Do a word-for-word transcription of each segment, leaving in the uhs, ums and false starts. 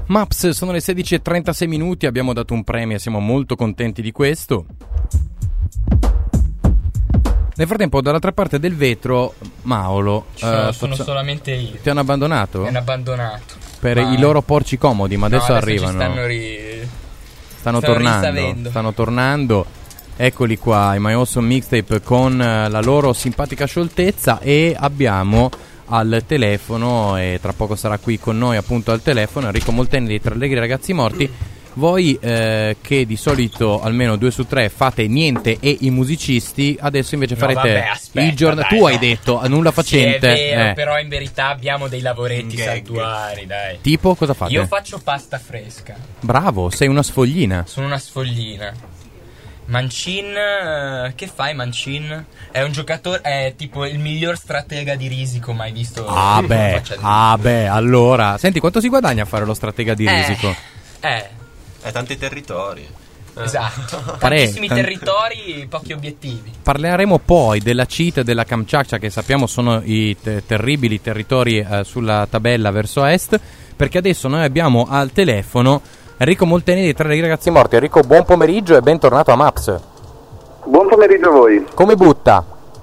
Maps, sono le sedici e trentasei minuti, abbiamo dato un premio e siamo molto contenti di questo. Nel frattempo, dall'altra parte del vetro, Maolo, Ci sono, eh, sono faccia... solamente io. Ti hanno abbandonato? Mi hanno abbandonato. Per ma... i loro porci comodi, ma adesso, no, adesso arrivano. Ci stanno ri... Stanno, stanno tornando. risavendo. Stanno tornando. Eccoli qua, i My Awesome Mixtape con la loro simpatica scioltezza, e abbiamo al telefono, e tra poco sarà qui con noi appunto al telefono, Enrico Molteni di Tre Allegri Ragazzi Morti. Voi eh, che di solito almeno due su tre fate niente e i musicisti, adesso invece no, farete vabbè, aspetta, il giorno. dai, Tu no. hai detto nulla facente. Sì, è vero, eh. però in verità abbiamo dei lavoretti saltuari, dai. Tipo, cosa fate? Io faccio pasta fresca. Bravo, sei una sfoglina. Sono una sfoglina. Mancin, eh, che fai Mancin? È un giocatore, è tipo il miglior stratega di risico mai visto. Ah beh, ah beh, allora. Senti, quanto si guadagna a fare lo stratega di eh, risico? Eh, È tanti territori. esatto. Pare- Tantissimi tan- territori, pochi obiettivi. Parleremo poi della C I T e della Kamchatka, che sappiamo sono i te- terribili territori eh, sulla tabella verso est, perché adesso noi abbiamo al telefono Enrico Molteni di Tre Allegri Ragazzi Morti. Enrico, buon pomeriggio e bentornato a Maps. Buon pomeriggio a voi. Come butta?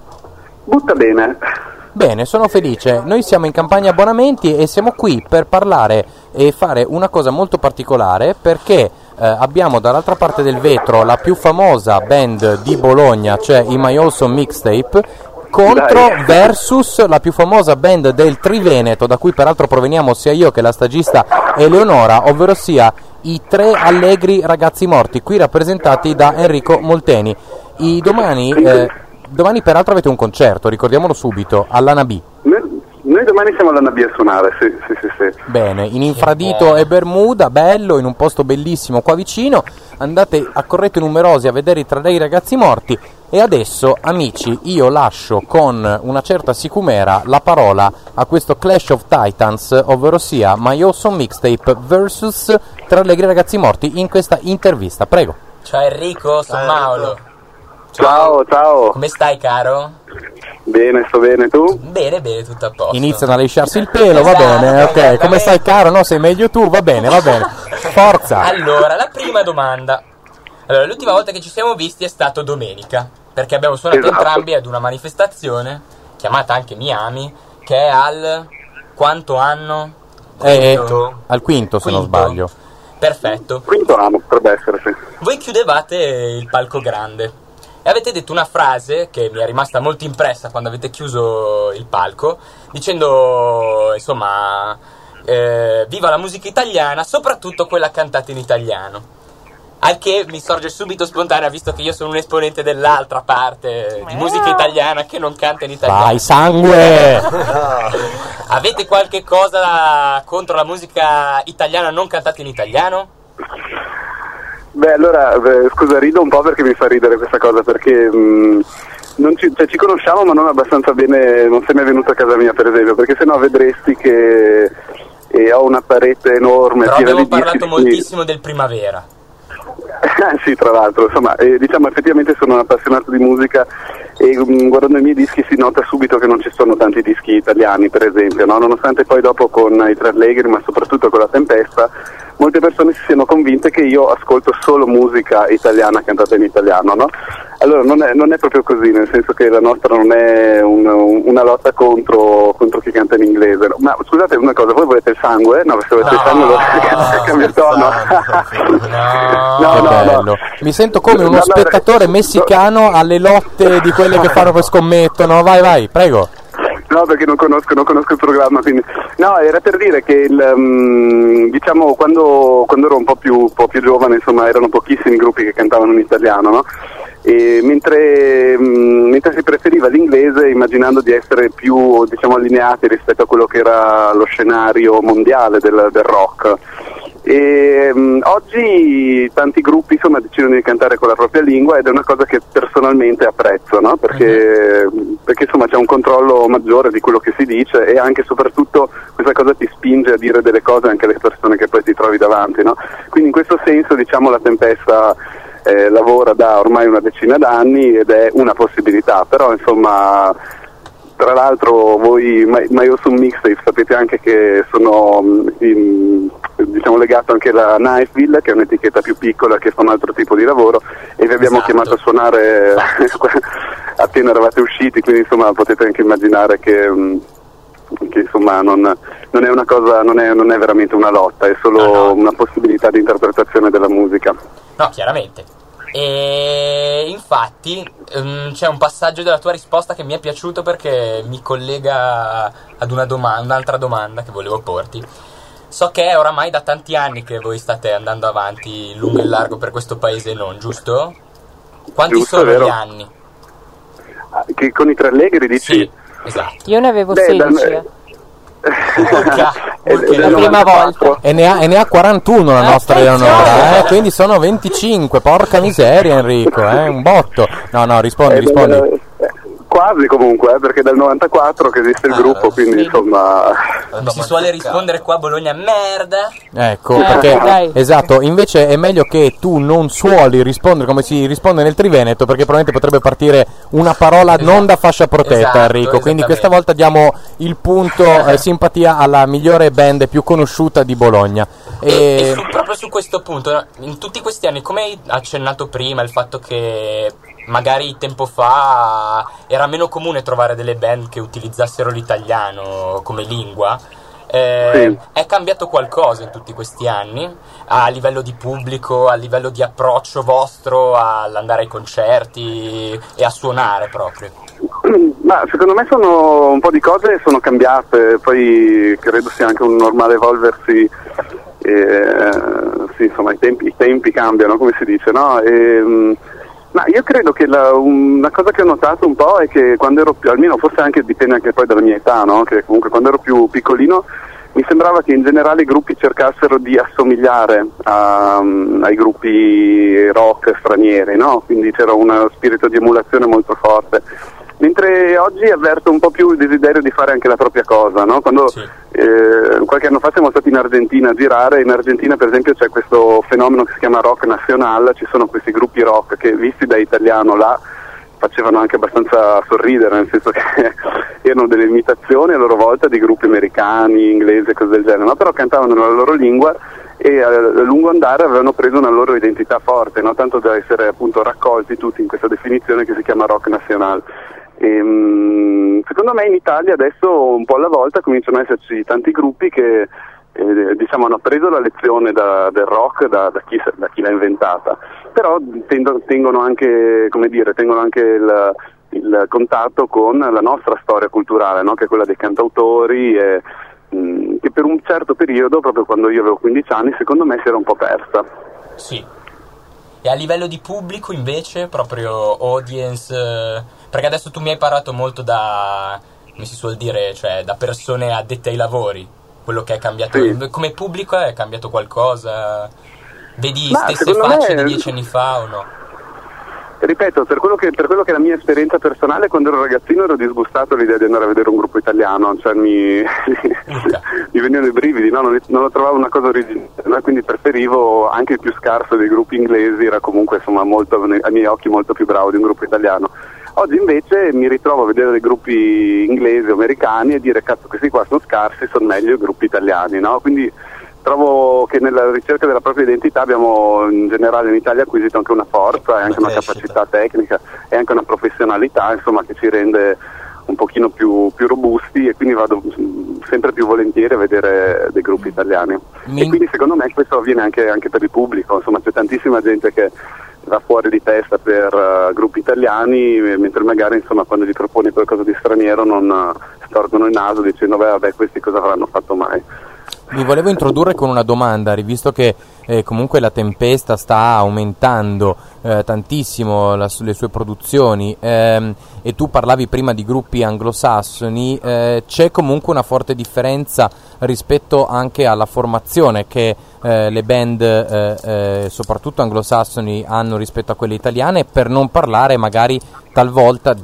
Butta bene. Bene, sono felice. Noi siamo in campagna abbonamenti e siamo qui per parlare e fare una cosa molto particolare, perché eh, abbiamo dall'altra parte del vetro la più famosa band di Bologna, cioè i My Awesome Mixtape, contro Dai. versus la più famosa band del Triveneto, da cui peraltro proveniamo sia io che la stagista Eleonora, ovvero sia i Tre Allegri Ragazzi Morti, qui rappresentati da Enrico Molteni. I domani, eh, domani peraltro avete un concerto, ricordiamolo subito, all'Ana B. Noi, noi domani siamo all'Ana B a suonare, sì, sì, sì, sì. Bene, in Infradito e Bermuda, bello, in un posto bellissimo qua vicino. Andate, accorrete numerosi a vedere i Tre Allegri Ragazzi Morti. E adesso, amici, io lascio con una certa sicumera la parola a questo Clash of Titans, ovvero sia My Awesome Mixtape versus Tre Allegri Ragazzi Morti, in questa intervista. Prego. Ciao Enrico, sono Mauro. Ciao, ciao. Come stai, caro? Bene, sto bene, tu? Bene, bene, tutto a posto. Iniziano a lisciarsi il pelo, va Esatto, bene, ok. Come esattamente. stai, caro? No, sei meglio tu, va bene, va bene. Forza. Allora, la prima domanda. Allora, l'ultima volta che ci siamo visti è stato domenica, perché abbiamo suonato Esatto. entrambi ad una manifestazione chiamata anche Miami, che è al quanto anno? Eh, Quinto? al quinto, se non Quinto. sbaglio. Perfetto. Quinto anno, potrebbe essere, sì. Voi chiudevate il palco grande e avete detto una frase che mi è rimasta molto impressa quando avete chiuso il palco, dicendo, insomma, eh, viva la musica italiana, soprattutto quella cantata in italiano. Al che mi sorge subito spontanea, visto che io sono un esponente dell'altra parte di musica italiana che non canta in italiano. Vai, sangue! Avete qualche cosa contro la musica italiana non cantata in italiano? Beh, allora, beh, scusa, rido un po' perché mi fa ridere questa cosa, perché mh, non ci, cioè, ci conosciamo ma non abbastanza bene, non sei mai venuto a casa mia per esempio, perché sennò vedresti che e ho una parete enorme. Però piena abbiamo di dischi, parlato quindi- moltissimo del Primavera. sì, tra l'altro, insomma, eh, diciamo effettivamente sono un appassionato di musica e um, guardando i miei dischi si nota subito che non ci sono tanti dischi italiani, per esempio, no? Nonostante poi dopo con i Tre Allegri, ma soprattutto con la Tempesta, molte persone si siano convinte che io ascolto solo musica italiana cantata in italiano, no? Allora non è, non è proprio così, nel senso che la nostra non è un, un, una lotta contro, contro chi canta in inglese, no? Ma scusate una cosa, voi volete il sangue? No, se volete No, il sangue lo cambio il tono. No, Che no, bello. no. Mi sento come uno No, no, spettatore no. messicano alle lotte di quelle che fanno per scommettono. Vai, vai, prego. No, perché non conosco, non conosco il programma, quindi... No, era per dire che il, um, diciamo quando, quando ero un po' più, po' più giovane, insomma, erano pochissimi gruppi che cantavano in italiano, no? E mentre, um, mentre si preferiva l'inglese, immaginando di essere più, diciamo, allineati rispetto a quello che era lo scenario mondiale del, del rock. E um, oggi tanti gruppi insomma decidono di cantare con la propria lingua ed è una cosa che personalmente apprezzo, no? Perché, uh-huh. perché insomma c'è un controllo maggiore di quello che si dice e anche e soprattutto questa cosa ti spinge a dire delle cose anche alle persone che poi ti trovi davanti, no? Quindi in questo senso diciamo la Tempesta eh, lavora da ormai una decina d'anni ed è una possibilità, però insomma tra l'altro voi My, My Awesome Mixtape sapete anche che sono in, diciamo collegato anche la Knifeville, che è un'etichetta più piccola che fa un altro tipo di lavoro, e vi abbiamo Esatto. chiamato a suonare appena eravate usciti, quindi insomma potete anche immaginare che, che insomma non, non è una cosa, non è, non è veramente una lotta, è solo no, no. una possibilità di interpretazione della musica. No, chiaramente. E infatti um, c'è un passaggio della tua risposta che mi è piaciuto perché mi collega ad una domanda, un'altra domanda che volevo porti. So che è oramai da tanti anni che voi state andando avanti lungo e largo per questo paese e non, giusto? Quanti Giusto, sono vero. gli anni? Che con i Tre Allegri dici? Sì, esatto. Io ne avevo Beh, sedici. da- Urca, È- urca. è La del prima novantaquattro. volta. E ne ha, e ne ha quarantuno la nostra Attenzione! Eleonora, eh? Quindi sono venticinque, porca miseria Enrico, eh? Un botto. No, no, rispondi, Eh, rispondi. eh, Quasi comunque, eh, perché è dal novantaquattro che esiste il Ah, gruppo, quindi sì. insomma... Si suole rispondere qua a Bologna merda. Ecco, Eh, perché dai. esatto, invece è meglio che tu non suoli rispondere come si risponde nel Triveneto, perché probabilmente potrebbe partire una parola Esatto. non da fascia protetta, Esatto, Enrico. Quindi esattamente. questa volta diamo il punto eh, simpatia alla migliore band più conosciuta di Bologna. E, e E su- proprio su questo punto, no, in tutti questi anni, come hai accennato prima, il fatto che magari tempo fa era meno comune trovare delle band che utilizzassero l'italiano come lingua, eh, Sì. è cambiato qualcosa in tutti questi anni a livello di pubblico, a livello di approccio vostro all'andare ai concerti e a suonare proprio? Ma secondo me sono un po' di cose sono cambiate, poi credo sia anche un normale evolversi, eh, sì, insomma i tempi, i tempi cambiano, come si dice, no? E, mh, ma io credo che la, una cosa che ho notato un po' è che quando ero più, almeno forse anche dipende anche poi dalla mia età, no? Che comunque quando ero più piccolino mi sembrava che in generale i gruppi cercassero di assomigliare a, ai gruppi rock stranieri, no? Quindi c'era uno spirito di emulazione molto forte. Mentre oggi avverto un po' più il desiderio di fare anche la propria cosa, no? Quando Sì. eh, qualche anno fa siamo stati in Argentina a girare, in Argentina per esempio c'è questo fenomeno che si chiama rock nacional, ci sono questi gruppi rock che visti da italiano là facevano anche abbastanza sorridere, nel senso che erano delle imitazioni a loro volta di gruppi americani, inglesi, cose del genere, ma però cantavano nella loro lingua e a lungo andare avevano preso una loro identità forte, no? Tanto da essere appunto raccolti tutti in questa definizione che si chiama rock nacional. E, mh, secondo me in Italia adesso un po' alla volta cominciano ad esserci tanti gruppi che eh, diciamo hanno preso la lezione da, del rock da, da, chi, da chi l'ha inventata, però tendo, tengono anche, come dire, tengono anche il, il contatto con la nostra storia culturale, no? Che è quella dei cantautori e, mh, che per un certo periodo, proprio quando io avevo quindici anni, secondo me si era un po' persa. Sì. E a livello di pubblico invece, proprio audience, eh, perché adesso tu mi hai parlato molto da, come si suol dire, cioè da persone addette ai lavori, quello che è cambiato, Sì. come pubblico è cambiato qualcosa? Vedi Ma stesse secondo facce me- di dieci anni fa o no? Ripeto, per quello, che, per quello che è la mia esperienza personale, quando ero ragazzino ero disgustato all'idea di andare a vedere un gruppo italiano, cioè mi, mi venivano i brividi, no? non, non lo trovavo una cosa originale, no? Quindi preferivo anche il più scarso dei gruppi inglesi, era comunque insomma molto, ai miei occhi molto più bravo di un gruppo italiano. Oggi invece mi ritrovo a vedere dei gruppi inglesi o americani e dire cazzo questi qua sono scarsi, sono meglio i gruppi italiani, no? Quindi trovo che nella ricerca della propria identità abbiamo in generale in Italia acquisito anche una forza e anche Una una crescita. capacità tecnica e anche una professionalità, insomma, che ci rende un pochino più, più robusti, e quindi vado mh, sempre più volentieri a vedere dei gruppi italiani. Mi- E quindi secondo me questo avviene anche, anche per il pubblico, insomma c'è tantissima gente che va fuori di testa per uh, gruppi italiani, eh, mentre magari insomma quando gli proponi qualcosa di straniero non uh, storgono il naso dicendo beh vabbè questi cosa avranno fatto mai. Mi volevo introdurre con una domanda, visto che eh, comunque la Tempesta sta aumentando eh, tantissimo la, le sue produzioni ehm, e tu parlavi prima di gruppi anglosassoni, eh, c'è comunque una forte differenza rispetto anche alla formazione che eh, le band eh, eh, soprattutto anglosassoni hanno rispetto a quelle italiane, per non parlare magari talvolta di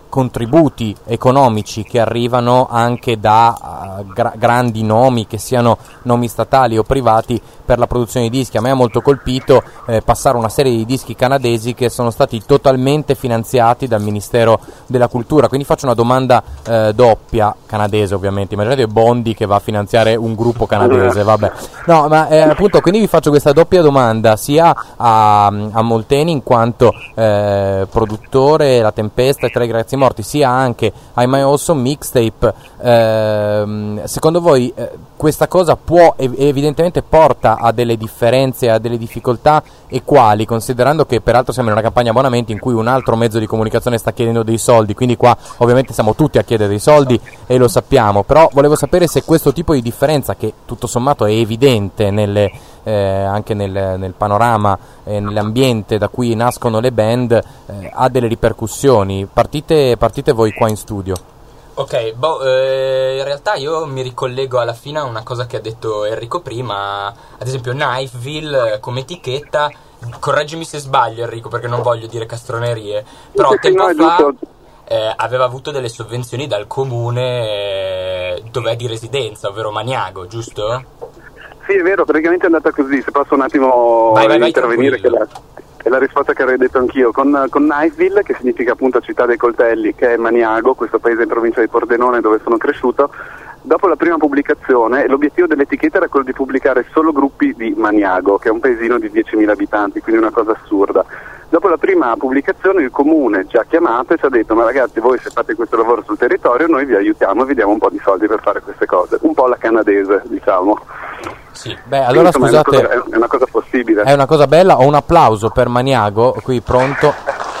contributi economici che arrivano anche da uh, gra- grandi nomi, che siano nomi statali o privati, per la produzione di dischi. A me ha molto colpito eh, passare una serie di dischi canadesi che sono stati totalmente finanziati dal Ministero della Cultura, quindi faccio una domanda eh, doppia, canadese ovviamente, immaginate Bondi che va a finanziare un gruppo canadese, vabbè. No, ma eh, appunto, quindi vi faccio questa doppia domanda sia a, a Molteni in quanto eh, produttore, La Tempesta e Tre Ragazzi Morti, sia anche ai My Awesome Mixtape. Eh, secondo voi eh, questa cosa può, ev- evidentemente porta a delle differenze, a delle difficoltà, e quali, considerando che peraltro siamo in una campagna abbonamenti in cui un altro mezzo di comunicazione sta chiedendo dei soldi, quindi qua ovviamente siamo tutti a chiedere dei soldi e lo sappiamo, però volevo sapere se questo tipo di differenza, che tutto sommato è evidente nelle, eh, anche nel, nel panorama e eh, nell'ambiente da cui nascono le band, eh, ha delle ripercussioni. Partite, partite voi qua in studio. Ok, boh, eh, in realtà io mi ricollego alla fine a una cosa che ha detto Enrico prima, ad esempio Knifeville eh, come etichetta, correggimi se sbaglio Enrico perché non voglio dire castronerie, però sì, tempo no, fa eh, aveva avuto delle sovvenzioni dal comune eh, dove è di residenza, ovvero Maniago, giusto? Sì, è vero, praticamente è andata così. Se posso un attimo vai, vai, vai, intervenire, che la, è la risposta che avrei detto anch'io, con, con Knifeville, che significa appunto città dei coltelli, che è Maniago, questo paese in provincia di Pordenone dove sono cresciuto. Dopo la prima pubblicazione, l'obiettivo dell'etichetta era quello di pubblicare solo gruppi di Maniago, che è un paesino di diecimila abitanti, quindi una cosa assurda. Dopo la prima pubblicazione il comune ci ha chiamato e ci ha detto: ma ragazzi, voi se fate questo lavoro sul territorio noi vi aiutiamo e vi diamo un po' di soldi per fare queste cose, un po' alla canadese, diciamo. Sì, beh, allora insomma, scusate, è una, cosa, è una cosa possibile. È una cosa bella, ho un applauso per Maniago, qui pronto.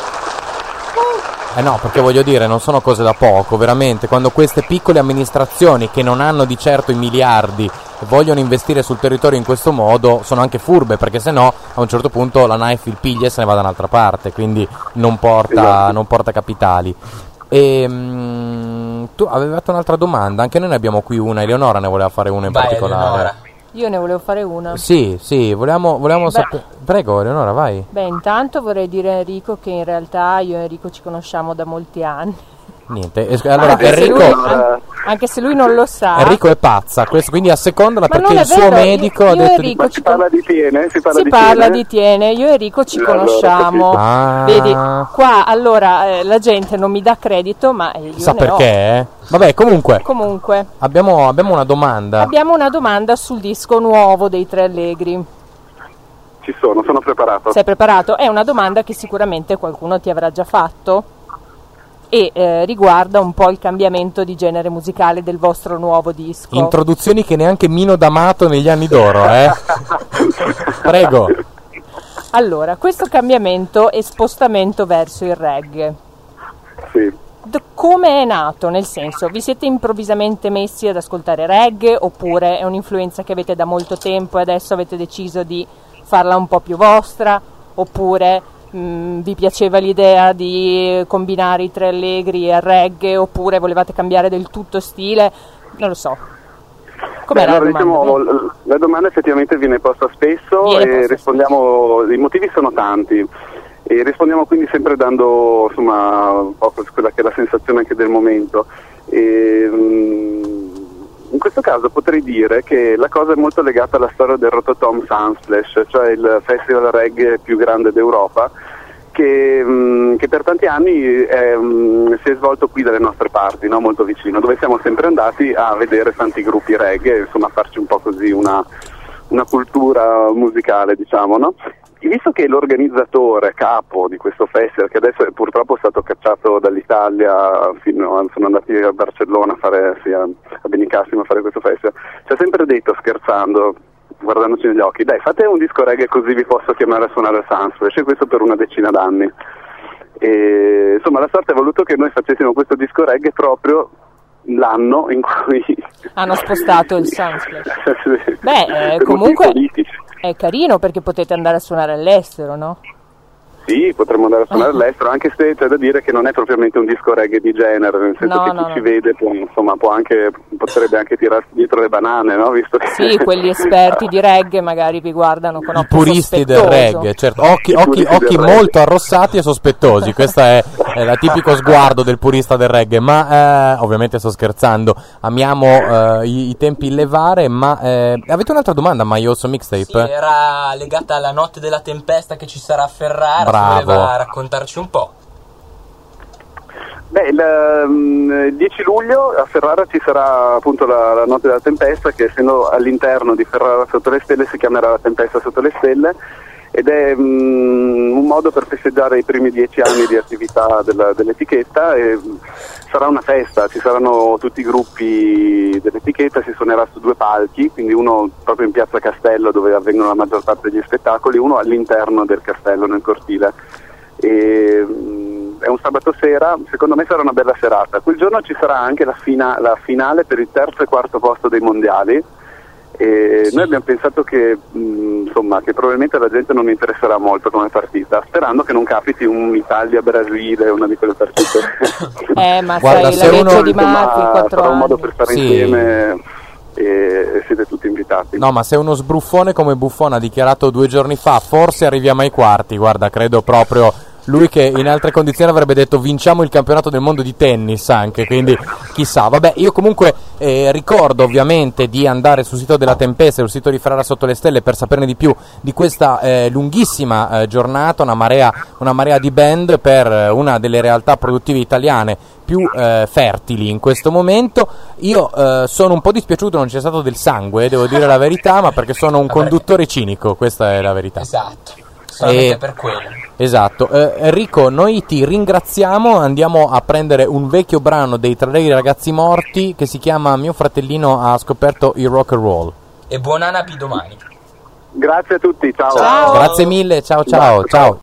Eh no, perché voglio dire, non sono cose da poco, veramente, quando queste piccole amministrazioni che non hanno di certo i miliardi vogliono investire sul territorio in questo modo, sono anche furbe, perché sennò a un certo punto la Knifeville piglia e se ne va da un'altra parte, quindi non porta, esatto. non porta capitali. E mh, tu avevi fatto un'altra domanda, anche noi ne abbiamo qui una, Eleonora ne voleva fare una in Vai, particolare. Eleonora. Io ne volevo fare una. Sì, sì, volevamo, volevamo sapere. Prego, Eleonora, vai. Beh, intanto vorrei dire a Enrico che in realtà io e Enrico ci conosciamo da molti anni. Niente, es- allora anche Enrico. Se lui, an- anche se lui non lo sa. Enrico è pazza, questo, quindi assecondola perché il suo vero, medico io, ha io detto Enrico di... Si parla di Tiene? Si parla, si di, parla tiene? di Tiene, io e Enrico ci Allora, conosciamo. Ah. Vedi, qua allora eh, la gente non mi dà credito, ma io Sa ne perché? ho. Vabbè, comunque. Comunque. Abbiamo, abbiamo una domanda. Abbiamo una domanda sul disco nuovo dei Tre Allegri. Ci sono, sono preparato. Sei preparato? È una domanda che sicuramente qualcuno ti avrà già fatto e eh, riguarda un po' il cambiamento di genere musicale del vostro nuovo disco. Introduzioni che neanche Mino D'Amato negli anni d'oro, eh? Prego. Allora, questo cambiamento e spostamento verso il reggae. Sì. D- come è nato? Nel senso, vi siete improvvisamente messi ad ascoltare reggae oppure è un'influenza che avete da molto tempo e adesso avete deciso di farla un po' più vostra, oppure mh, vi piaceva l'idea di combinare i Tre Allegri e il reggae, oppure volevate cambiare del tutto stile? Non lo so. Com'è Beh, la allora, domanda? diciamo, la domanda effettivamente viene posta spesso Viene e posta rispondiamo, i motivi sono tanti e rispondiamo quindi sempre dando insomma un po' quella che è la sensazione anche del momento. E, mh, in questo caso potrei dire che la cosa è molto legata alla storia del Rototom Sunsplash, cioè il festival reggae più grande d'Europa, che, mh, che per tanti anni è, mh, si è svolto qui dalle nostre parti, no? Molto vicino, dove siamo sempre andati a vedere tanti gruppi reggae, insomma a farci un po' così una, una cultura musicale, diciamo, no? E visto che l'organizzatore capo di questo festival, che adesso è purtroppo stato cacciato dall'Italia, fino a, sono andati a Barcellona a fare, sì, a, a Benicassim a fare questo festival, ci ha sempre detto, scherzando, guardandoci negli occhi: dai, fate un disco reggae così vi posso chiamare a suonare al Sunsplash, e questo per una decina d'anni. E, insomma, la sorte ha voluto che noi facessimo questo disco reggae proprio l'anno in cui hanno spostato il Sunsplash. Sì, Beh, eh, comunque è carino perché potete andare a suonare all'estero, no? Sì, potremmo andare a suonare all'estero, anche se c'è da dire che non è propriamente un disco reggae di genere, nel senso No, che no, chi no. ci vede può, insomma, può anche, potrebbe anche tirarsi dietro le banane, no? Visto che... Sì, quelli esperti di reggae magari vi guardano con I occhio puristi del sospettoso. reggae, certo, occhi, I occhi, puristi occhi del reggae. molto arrossati e sospettosi, questa è è il tipico sguardo del purista del reggae, ma eh, ovviamente sto scherzando, amiamo eh, i, i tempi levare, ma eh, avete un'altra domanda, Maiozzo Mixtape? Sì, era legata alla notte della tempesta che ci sarà a Ferrara. Bravo. Voleva raccontarci un po'. Beh, il, um, il dieci luglio a Ferrara ci sarà appunto la, la notte della tempesta, che essendo all'interno di Ferrara sotto le stelle si chiamerà la tempesta sotto le stelle, ed è um, un modo per festeggiare i primi dieci anni di attività della, dell'etichetta, e sarà una festa, ci saranno tutti i gruppi dell'etichetta, si suonerà su due palchi, quindi uno proprio in piazza Castello dove avvengono la maggior parte degli spettacoli, uno all'interno del castello nel cortile. E, um, è un sabato sera, secondo me sarà una bella serata. Quel giorno ci sarà anche la, fina- la finale per il terzo e quarto posto dei mondiali, e sì. Noi abbiamo pensato che mh, insomma che probabilmente la gente non interesserà molto come partita, sperando che non capiti un Italia-Brasile, una di quelle partite. Eh, ma Guarda, sai, se la uno legge di Murphy, quattro sarà un anni. modo per stare Sì. insieme e siete tutti invitati. No, ma se uno sbruffone come Buffon ha dichiarato due giorni fa, forse arriviamo ai quarti, guarda, credo proprio lui che in altre condizioni avrebbe detto vinciamo il campionato del mondo di tennis anche, quindi chissà. Vabbè, io comunque eh, ricordo ovviamente di andare sul sito della Tempesta, sul sito di Ferrara sotto le stelle, per saperne di più di questa eh, lunghissima eh, giornata, una marea, una marea di band per eh, una delle realtà produttive italiane più eh, fertili in questo momento. Io eh, sono un po' dispiaciuto non c'è stato del sangue, devo dire la verità, ma perché sono un Vabbè. conduttore cinico, questa è la verità. Esatto, solamente E- per quello. Esatto, eh, Enrico, noi ti ringraziamo, andiamo a prendere un vecchio brano dei Tra dei Ragazzi Morti che si chiama Mio fratellino ha scoperto il rock and roll. E buon Anapi domani. Grazie a tutti, ciao. Ciao. Grazie mille, ciao ciao, ciao.